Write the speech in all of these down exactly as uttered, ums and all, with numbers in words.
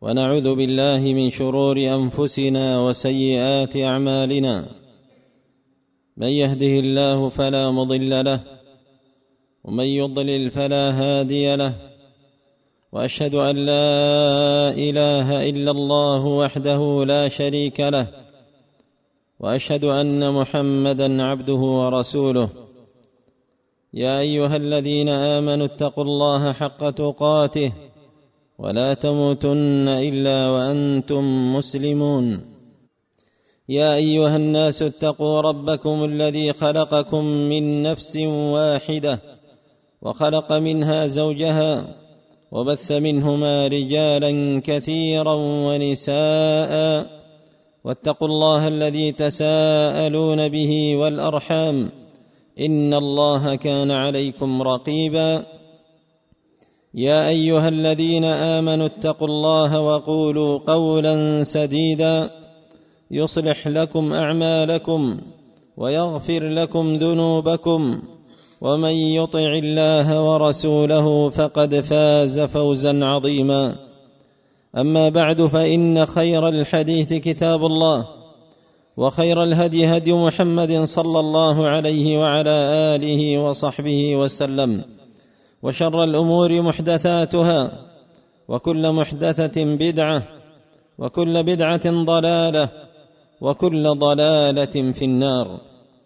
ونعوذ بالله من شرور أنفسنا وسيئات أعمالنا، من يهده الله فلا مضل له ومن يضلل فلا هادي له، وأشهد أن لا إله إلا الله وحده لا شريك له، وأشهد أن محمدًا عبده ورسوله. يا أيها الذين آمنوا اتقوا الله حق تقاته ولا تموتن إلا وأنتم مسلمون. يا أيها الناس اتقوا ربكم الذي خلقكم من نفس واحدة وخلق منها زوجها وبث منهما رجالا كثيرا ونساء، واتقوا الله الذي تساءلون به والأرحام إن الله كان عليكم رقيبا. يا أيها الذين آمنوا اتقوا الله وقولوا قولا سديدا يصلح لكم أعمالكم ويغفر لكم ذنوبكم، ومن يطع الله ورسوله فقد فاز فوزا عظيما. أما بعد، فإن خير الحديث كتاب الله، وخير الهدي هدي محمد صلى الله عليه وعلى آله وصحبه وسلم، وشر الأمور محدثاتها، وكل محدثة بدعة، وكل بدعة ضلالة، وكل ضلالة في النار.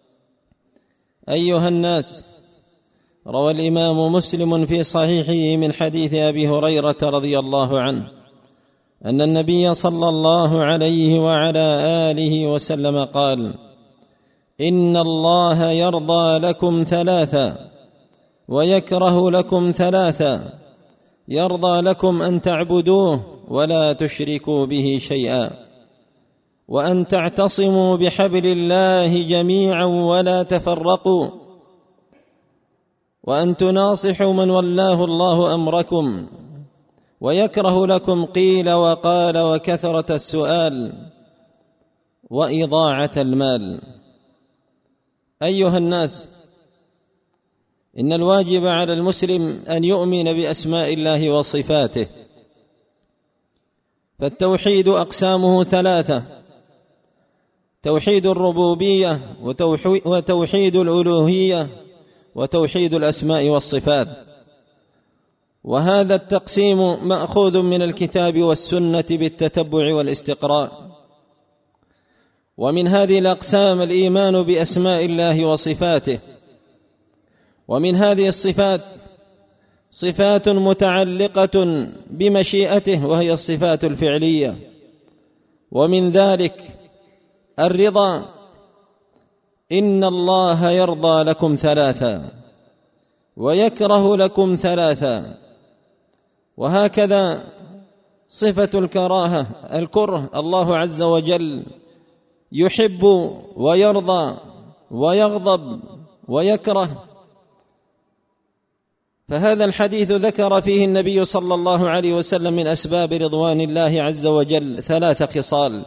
أيها الناس، روى الإمام مسلم في صحيحه من حديث أبي هريرة رضي الله عنه أن النبي صلى الله عليه وعلى آله وسلم قال: إن الله يرضى لكم ثلاثا ويكره لكم ثلاثا، يرضى لكم أن تعبدوه ولا تشركوا به شيئا، وأن تعتصموا بحبل الله جميعا ولا تفرقوا، وأن تناصحوا من ولاه الله أمركم، ويكره لكم قيل وقال وكثرة السؤال وإضاعة المال. أيها الناس، إن الواجب على المسلم أن يؤمن بأسماء الله وصفاته، فالتوحيد أقسامه ثلاثة: توحيد الربوبية، وتوحيد الألوهية، وتوحيد الأسماء والصفات. وهذا التقسيم مأخوذ من الكتاب والسنة بالتتبع والاستقراء. ومن هذه الأقسام الإيمان بأسماء الله وصفاته، ومن هذه الصفات صفات متعلقة بمشيئته وهي الصفات الفعلية، ومن ذلك الرضا. إن الله يرضى لكم ثلاثا ويكره لكم ثلاثا، وهكذا صفة الكراهة، الكره، الله عز وجل يحب ويرضى ويغضب ويكره. فهذا الحديث ذكر فيه النبي صلى الله عليه وسلم من أسباب رضوان الله عز وجل ثلاث خصال: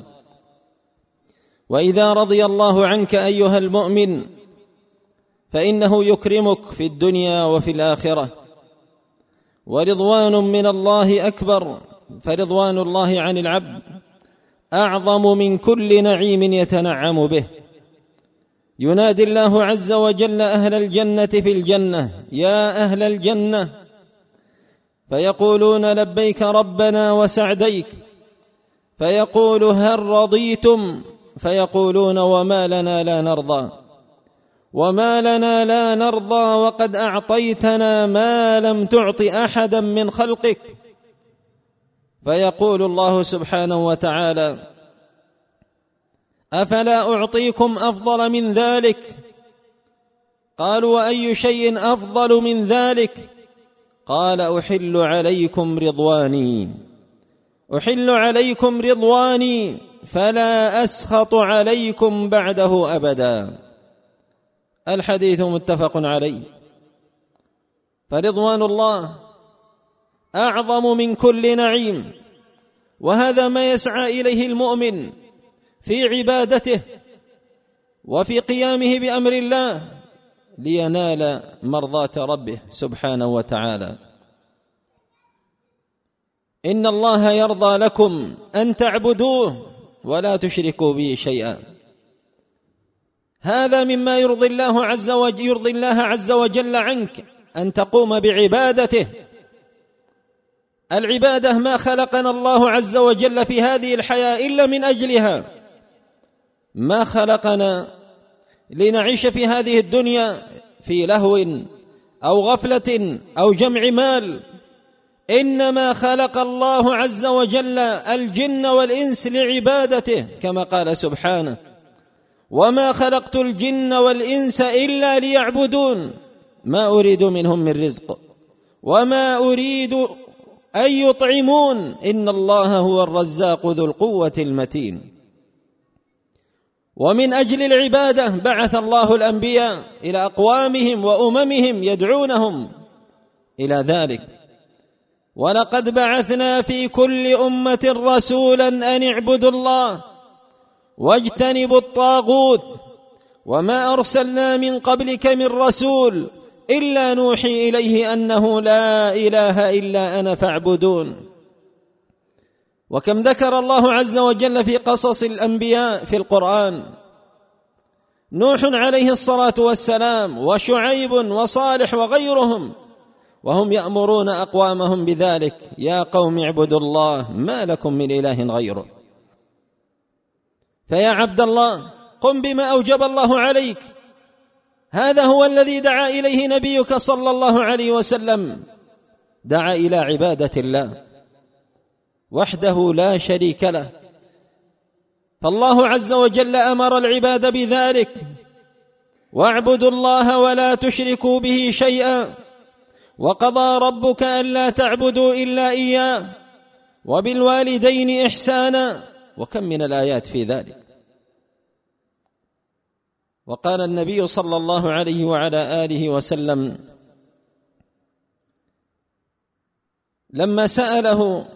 وإذا رضي الله عنك أيها المؤمن فإنه يكرمك في الدنيا وفي الآخرة، ورضوان من الله أكبر، فرضوان الله عن العبد أعظم من كل نعيم يتنعم به. ينادي الله عز وجل أهل الجنة في الجنة: يا أهل الجنة، فيقولون: لبيك ربنا وسعديك. فيقول: هل رضيتم؟ فيقولون: وما لنا لا نرضى، وما لنا لا نرضى وقد أعطيتنا ما لم تعط أحدا من خلقك. فيقول الله سبحانه وتعالى: أفلا أعطيكم أفضل من ذلك؟ قالوا: وأي شيء أفضل من ذلك؟ قال: أحل عليكم رضواني، أحل عليكم رضواني فلا أسخط عليكم بعده أبدا. الحديث متفق عليه. فرضوان الله أعظم من كل نعيم، وهذا ما يسعى إليه المؤمن في عبادته وفي قيامه بأمر الله لينال مرضاة ربه سبحانه وتعالى. إن الله يرضى لكم أن تعبدوه ولا تشركوا به شيئا. هذا مما يرضي الله عز وجل يرضي الله عز وجل عنك، أن تقوم بعبادته. العبادة ما خلقنا الله عز وجل في هذه الحياة إلا من أجلها، ما خلقنا لنعيش في هذه الدنيا في لهو أو غفلة أو جمع مال، إنما خلق الله عز وجل الجن والإنس لعبادته، كما قال سبحانه: وما خلقت الجن والإنس إلا ليعبدون ما أريد منهم من رزق وما أريد أن يطعمون إن الله هو الرزاق ذو القوة المتين. ومن أجل العبادة بعث الله الأنبياء إلى أقوامهم وأممهم يدعونهم إلى ذلك. ولقد بعثنا في كل أمة رسولا أن اعبدوا الله واجتنبوا الطاغوت وما أرسلنا من قبلك من رسول إلا نوحي إليه أنه لا إله إلا أنا فاعبدون. وكم ذكر الله عز وجل في قصص الأنبياء في القرآن: نوح عليه الصلاة والسلام وشعيب وصالح وغيرهم، وهم يأمرون أقوامهم بذلك: يا قوم اعبدوا الله ما لكم من إله غيره. فيا عبد الله، قم بما أوجب الله عليك. هذا هو الذي دعا إليه نبيك صلى الله عليه وسلم، دعا إلى عبادة الله وحده لا شريك له. فالله عز وجل أمر العباد بذلك: واعبدوا الله ولا تشركوا به شيئا، وقضى ربك ألا تعبدوا إلا إياه، وبالوالدين إحسانا. وكم من الآيات في ذلك. وقال النبي صلى الله عليه وعلى آله وسلم لما سأله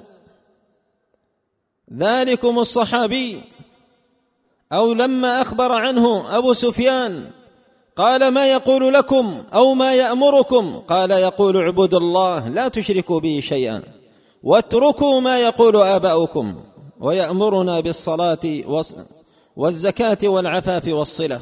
ذلكم الصحابي، أو لما أخبر عنه أبو سفيان، قال: ما يقول لكم أو ما يأمركم؟ قال: يقول اعبدوا الله لا تشركوا به شيئا واتركوا ما يقول آباؤكم، ويأمرنا بالصلاة والزكاة والعفاف والصلة.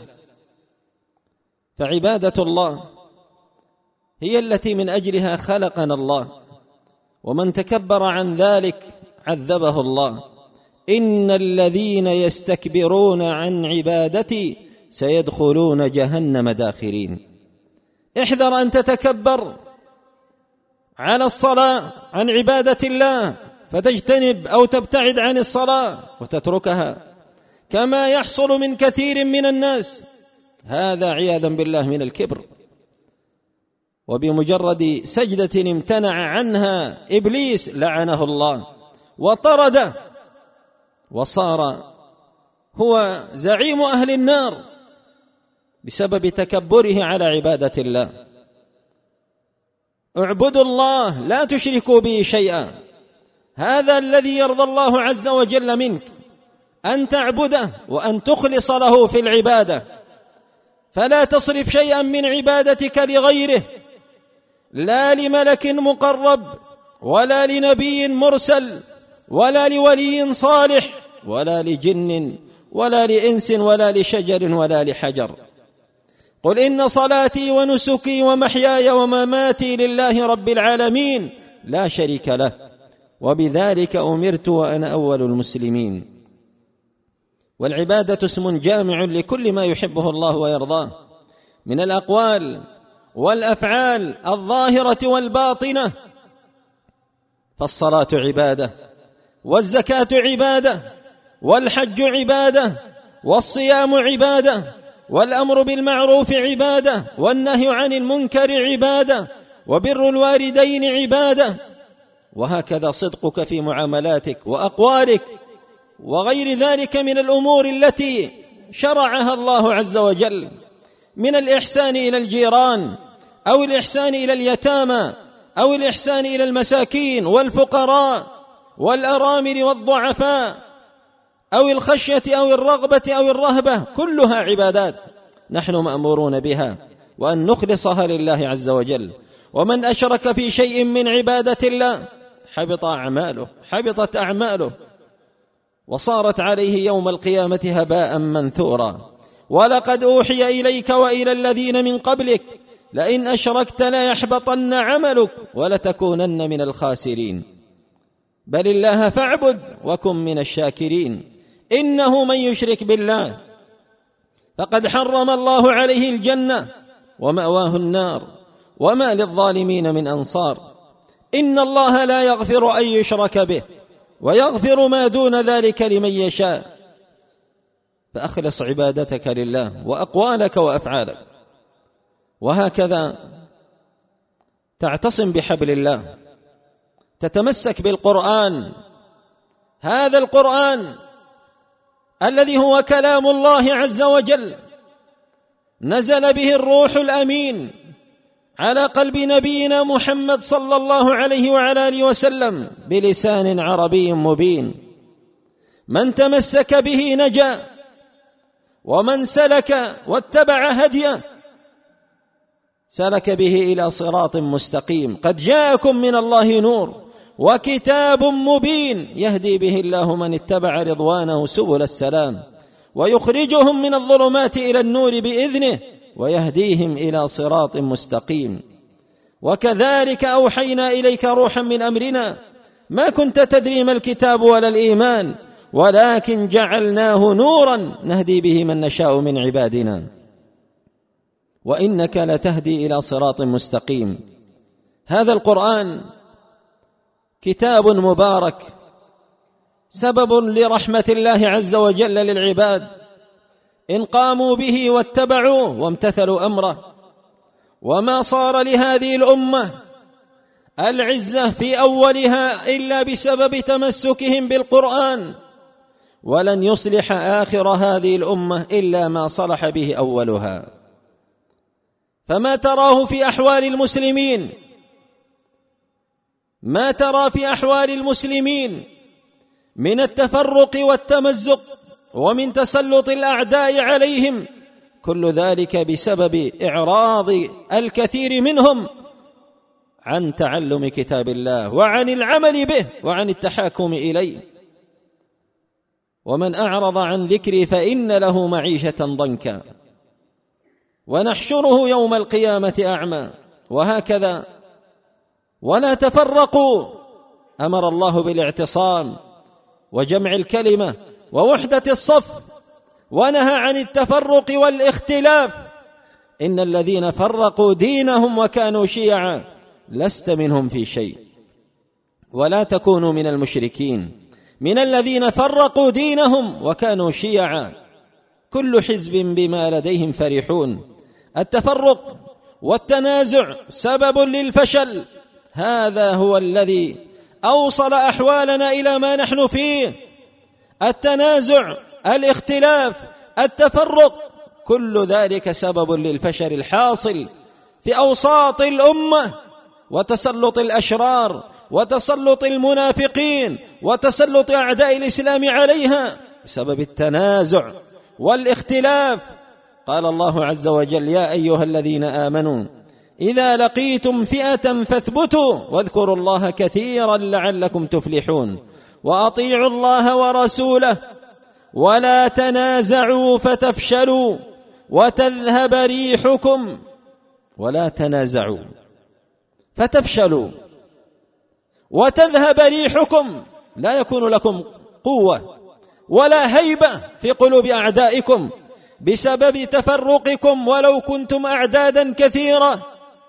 فعبادة الله هي التي من أجلها خلقنا الله، ومن تكبر عن ذلك عذبه الله. إن الذين يستكبرون عن عبادتي سيدخلون جهنم داخرين. احذر أن تتكبر على الصلاة عن عبادة الله فتجتنب أو تبتعد عن الصلاة وتتركها، كما يحصل من كثير من الناس، هذا عياذا بالله من الكبر. وبمجرد سجدة امتنع عنها إبليس لعنه الله وطرده، وصار هو زعيم أهل النار بسبب تكبره على عبادة الله. اعبدوا الله لا تشركوا به شيئا، هذا الذي يرضى الله عز وجل منك، أن تعبده وأن تخلص له في العبادة، فلا تصرف شيئا من عبادتك لغيره، لا لملك مقرب ولا لنبي مرسل ولا لولي صالح ولا لجن ولا لإنس ولا لشجر ولا لحجر. قل إن صلاتي ونسكي ومحياي ومماتي لله رب العالمين لا شريك له، وبذلك أمرت وأنا أول المسلمين. والعبادة اسم جامع لكل ما يحبه الله ويرضاه من الأقوال والأفعال الظاهرة والباطنة. فالصلاة عبادة، والزكاة عبادة، والحج عبادة، والصيام عبادة، والأمر بالمعروف عبادة، والنهي عن المنكر عبادة، وبر الوالدين عبادة. وهكذا صدقك في معاملاتك وأقوالك وغير ذلك من الأمور التي شرعها الله عز وجل، من الإحسان إلى الجيران، أو الإحسان إلى اليتامى، أو الإحسان إلى المساكين والفقراء والأرامل والضعفاء، أو الخشية أو الرغبة أو الرهبة، كلها عبادات نحن مأمورون بها، وأن نخلصها لله عز وجل. ومن أشرك في شيء من عبادة الله حبط أعماله حبطت أعماله وصارت عليه يوم القيامة هباء منثورا. ولقد أوحي إليك وإلى الذين من قبلك لئن أشركت ليحبطن عملك ولتكونن من الخاسرين. بل الله فاعبد وكن من الشاكرين. إنه من يشرك بالله فقد حرم الله عليه الجنة ومأواه النار وما للظالمين من أنصار. إن الله لا يغفر أن يشرك به ويغفر ما دون ذلك لمن يشاء. فأخلص عبادتك لله وأقوالك وأفعالك، وهكذا تعتصم بحبل الله، تتمسك بالقرآن، هذا القرآن الذي هو كلام الله عز وجل، نزل به الروح الأمين على قلب نبينا محمد صلى الله عليه وعلى آله وسلم بلسان عربي مبين. من تمسك به نجا، ومن سلك واتبع هديه سلك به إلى صراط مستقيم. قد جاءكم من الله نور وكتاب مبين يهدي به الله من اتبع رضوانه سبل السلام ويخرجهم من الظلمات إلى النور بإذنه ويهديهم إلى صراط مستقيم. وكذلك أوحينا إليك روحا من أمرنا ما كنت تدري ما الكتاب ولا الإيمان ولكن جعلناه نورا نهدي به من نشاء من عبادنا وإنك لتهدي إلى صراط مستقيم. هذا القرآن كتاب مبارك سبب لرحمة الله عز وجل للعباد إن قاموا به واتبعوه وامتثلوا أمره. وما صار لهذه الأمة العزة في أولها إلا بسبب تمسكهم بالقرآن، ولن يصلح آخر هذه الأمة إلا ما صلح به أولها. فما تراه في أحوال المسلمين ما ترى في أحوال المسلمين من التفرق والتمزق ومن تسلط الأعداء عليهم، كل ذلك بسبب إعراض الكثير منهم عن تعلم كتاب الله وعن العمل به وعن التحاكم إليه. ومن أعرض عن ذكري فإن له معيشة ضنكا ونحشره يوم القيامة أعمى. وهكذا ولا تفرقوا، أمر الله بالاعتصام وجمع الكلمة ووحدة الصف، ونهى عن التفرق والاختلاف. إن الذين فرقوا دينهم وكانوا شيعا لست منهم في شيء ولا تكونوا من المشركين. من الذين فرقوا دينهم وكانوا شيعا كل حزب بما لديهم فرحون. التفرق والتنازع سبب للفشل، هذا هو الذي أوصل أحوالنا إلى ما نحن فيه. التنازع، الاختلاف، التفرق، كل ذلك سبب للفشل الحاصل في أوساط الأمة وتسلط الأشرار وتسلط المنافقين وتسلط أعداء الإسلام عليها بسبب التنازع والاختلاف. قال الله عز وجل: يا أيها الذين آمنوا إذا لقيتم فئة فاثبتوا واذكروا الله كثيرا لعلكم تفلحون وأطيعوا الله ورسوله ولا تنازعوا فتفشلوا وتذهب ريحكم. ولا تنازعوا فتفشلوا وتذهب ريحكم، لا يكون لكم قوة ولا هيبة في قلوب أعدائكم بسبب تفرقكم ولو كنتم أعدادا كثيرة.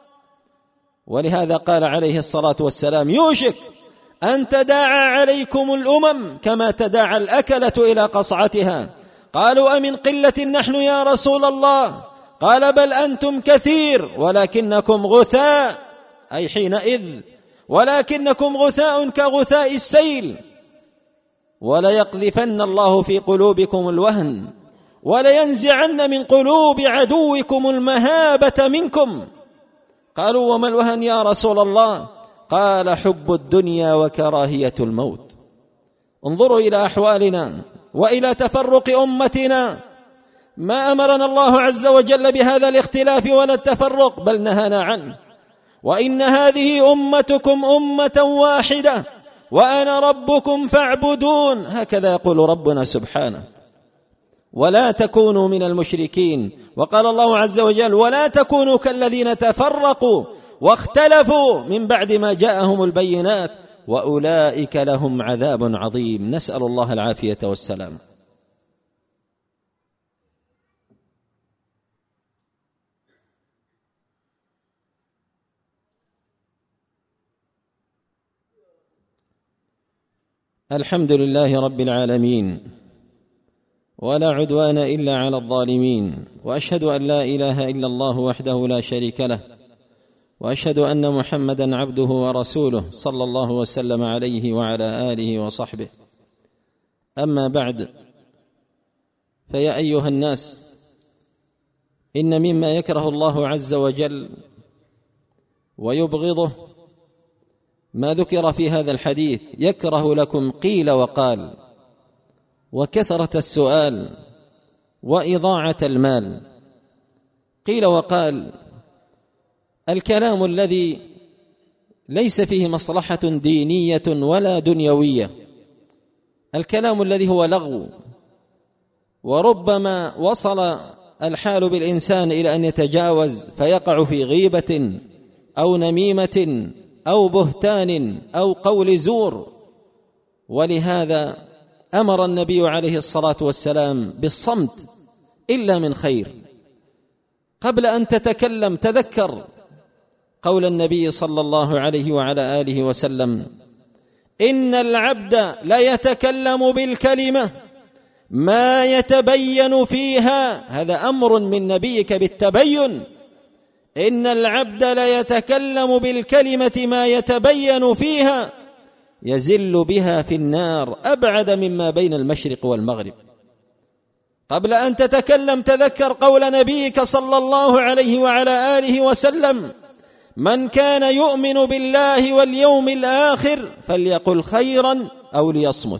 ولهذا قال عليه الصلاة والسلام: يوشك أن تداعى عليكم الأمم كما تداعى الأكلة إلى قصعتها. قالوا: أمن قلة نحن يا رسول الله؟ قال: بل أنتم كثير ولكنكم غثاء، أي حينئذ ولكنكم غثاء كغثاء السيل. وليقذفن الله في قلوبكم الوهن ولينزعن من قلوب عدوكم المهابة منكم. قالوا: وما الوهن يا رسول الله؟ قال: حب الدنيا وكراهية الموت. انظروا إلى أحوالنا وإلى تفرق أمتنا، ما أمرنا الله عز وجل بهذا الاختلاف ولا التفرق، بل نهانا عنه. وإن هذه أمتكم أمة واحدة وأنا ربكم فاعبدون، هكذا يقول ربنا سبحانه. ولا تكونوا من المشركين. وقال الله عز وجل: ولا تكونوا كالذين تفرقوا واختلفوا من بعد ما جاءهم البينات وأولئك لهم عذاب عظيم. نسأل الله العافية والسلام. الحمد لله رب العالمين، ولا عدوان إلا على الظالمين، وأشهد أن لا إله إلا الله وحده لا شريك له، وأشهد أن محمدًا عبده ورسوله صلى الله وسلم عليه وعلى آله وصحبه. أما بعد، فيا أيها الناس، إن مما يكره الله عز وجل ويبغضه ما ذكر في هذا الحديث: يكره لكم قيل وقال، وكثرة السؤال، وإضاعة المال. قيل وقال: الكلام الذي ليس فيه مصلحة دينية ولا دنيوية، الكلام الذي هو لغو، وربما وصل الحال بالإنسان إلى أن يتجاوز فيقع في غيبة أو نميمة أو بهتان أو قول زور. ولهذا أمر النبي عليه الصلاة والسلام بالصمت إلا من خير. قبل أن تتكلم تذكر قول النبي صلى الله عليه وعلى آله وسلم: إن العبد لا يتكلم بالكلمة ما يتبين فيها. هذا أمر من نبيك بالتبين. إن العبد لا يتكلم بالكلمة ما يتبين فيها يزل بها في النار أبعد مما بين المشرق والمغرب. قبل أن تتكلم تذكر قول نبيك صلى الله عليه وعلى آله وسلم: من كان يؤمن بالله واليوم الآخر فليقل خيرا أو ليصمت.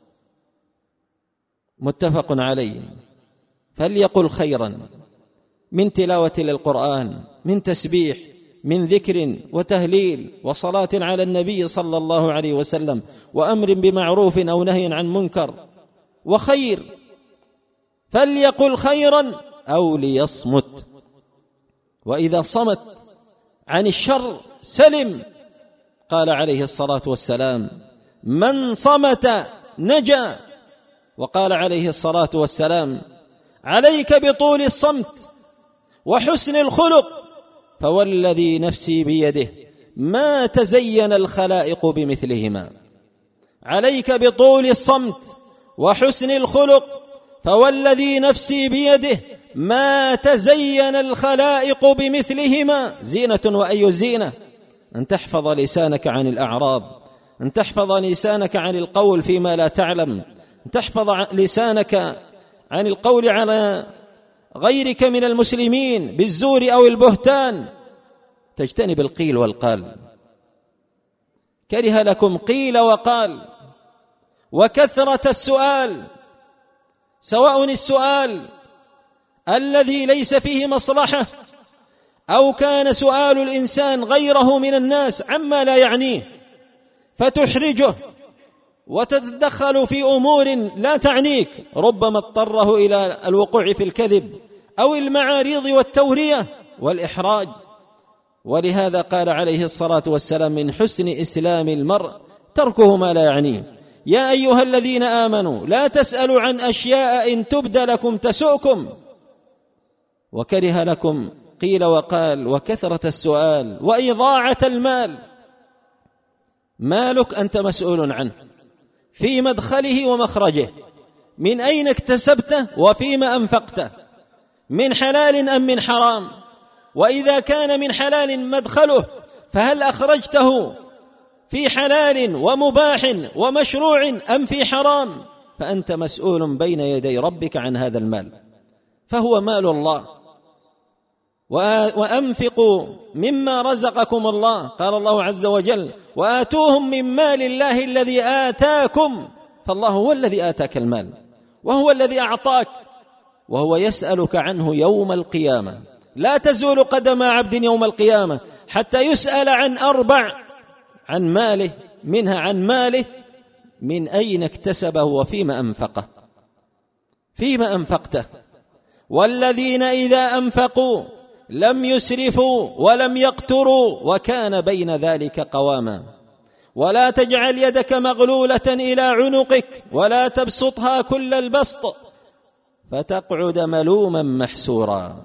متفق عليه. فليقل خيرا، من تلاوة للقرآن، من تسبيح، من ذكر وتهليل وصلاة على النبي صلى الله عليه وسلم، وأمر بمعروف أو نهي عن منكر وخير. فليقل خيرا أو ليصمت. وإذا صمت عن الشر سلم. قال عليه الصلاة والسلام: من صمت نجا. وقال عليه الصلاة والسلام: عليك بطول الصمت وحسن الخلق، فوالذي نفسي بيده ما تزين الخلائق بمثلهما. عليك بطول الصمت وحسن الخلق، فوالذي نفسي بيده ما تزين الخلائق بمثلهما. زينة وأي زينة؟ أن تحفظ لسانك عن الأعراض، أن تحفظ لسانك عن القول فيما لا تعلم، أن تحفظ لسانك عن القول على غيرك من المسلمين بالزور أو البهتان. تجتنب القيل والقال. كره لكم قيل وقال وكثرة السؤال، سواء السؤال الذي ليس فيه مصلحة أو كان سؤال الإنسان غيره من الناس عما لا يعنيه فتحرجه وتتدخل في أمور لا تعنيك، ربما اضطره إلى الوقوع في الكذب أو المعاريض والتورية والإحراج. ولهذا قال عليه الصلاة والسلام: من حسن إسلام المرء تركه ما لا يعنيه. يا أيها الذين آمنوا لا تسألوا عن أشياء إن تبد لكم تسؤكم. وكره لكم قيل وقال وكثرة السؤال وإضاعة المال. مالك أنت مسؤول عنه في مدخله ومخرجه، من أين اكتسبته وفيما أنفقته، من حلال أم من حرام؟ وإذا كان من حلال مدخله فهل أخرجته في حلال ومباح ومشروع أم في حرام؟ فأنت مسؤول بين يدي ربك عن هذا المال، فهو مال الله. وأنفقوا مما رزقكم الله، قال الله عز وجل: وآتوهم من مال الله الذي آتاكم. فالله هو الذي آتاك المال، وهو الذي أعطاك، وهو يسألك عنه يوم القيامة. لا تزول قدم عبد يوم القيامة حتى يسأل عن أربع: عن ماله منها عن ماله من أين اكتسبه وفيما أنفقه، فيما أنفقته. والذين إذا أنفقوا لم يسرفوا ولم يقتروا وكان بين ذلك قواما. ولا تجعل يدك مغلولة إلى عنقك ولا تبسطها كل البسط فتقعد ملوما محسورا.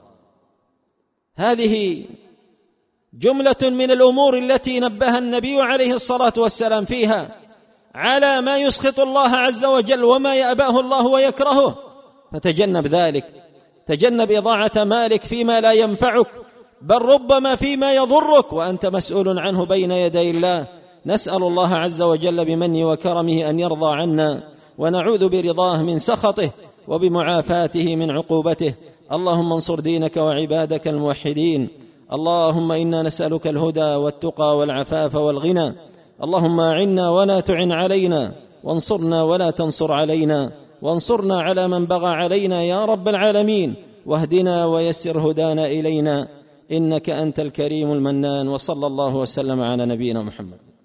هذه جملة من الأمور التي نبه النبي عليه الصلاة والسلام فيها على ما يسخط الله عز وجل وما يأباه الله ويكرهه، فتجنب ذلك. تجنب إضاعة مالك فيما لا ينفعك، بل ربما فيما يضرك وأنت مسؤول عنه بين يدي الله. نسأل الله عز وجل بمنه وكرمه أن يرضى عنا، ونعوذ برضاه من سخطه وبمعافاته من عقوبته. اللهم انصر دينك وعبادك الموحدين. اللهم إنا نسألك الهدى والتقى والعفاف والغنى. اللهم أعنا ولا تعن علينا، وانصرنا ولا تنصر علينا، وانصرنا على من بغى علينا يا رب العالمين، واهدنا ويسر هدانا إلينا، إنك أنت الكريم المنان. وصلى الله وسلم على نبينا محمد.